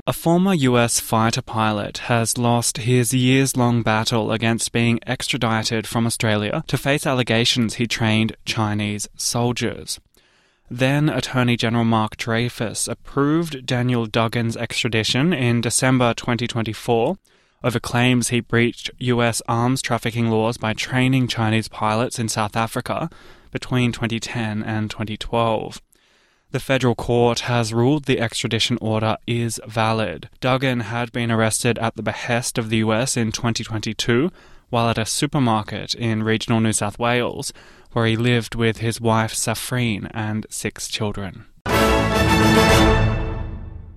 A former US fighter pilot has lost his years-long battle against being extradited from Australia to face allegations he trained Chinese soldiers. Then Attorney General Mark Dreyfus approved Daniel Duggan's extradition in December 2024 over claims he breached US arms trafficking laws by training Chinese pilots in South Africa between 2010 and 2012. The federal court has ruled the extradition order is valid. Duggan had been arrested at the behest of the US in 2022 while at a supermarket in regional New South Wales, where he lived with his wife Safrine and 6 children.